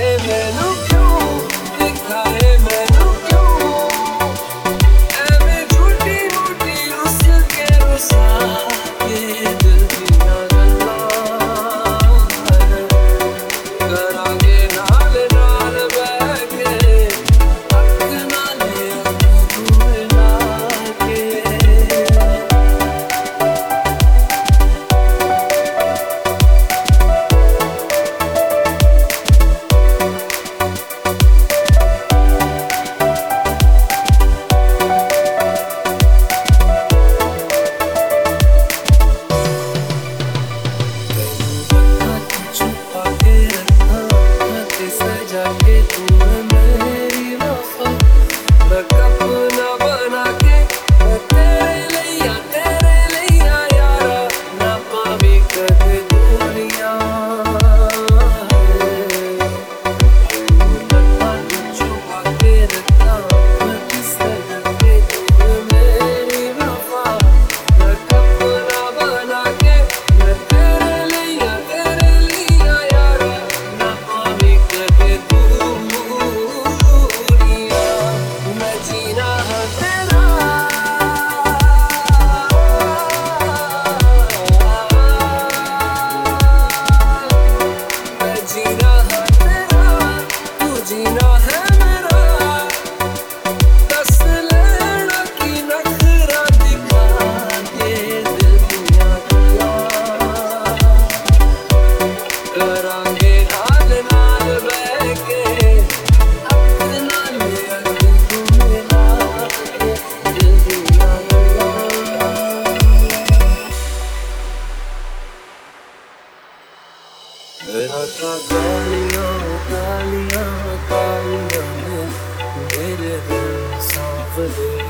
मैनू क्यों दिखाए मैनू क्यों एवें झूठी मूठी रुस के रुसा के दिल दियां गल्लां करांगे नाल नाल बैठ के अख नाल अख तू मिला के जाके तू मेरी वफा बैकअप ना बना के मैं तेरे लिया यारा ना पावी कदे दूरियां छुपा के रखा मैं किससे जाके तू मेरी वफा बैकअप ना बना के मैं तेरे लिया यारा ना पावी कदे जीना है मेरा दस लेना की नखरा दिखा के दिल दियां गल्लां करांगे नाल नाल बैठ के अख नाल अख तू मिला के दिल दियां गल्लां मेरा कालियां कालियां कालियां मेरे दिल सांवले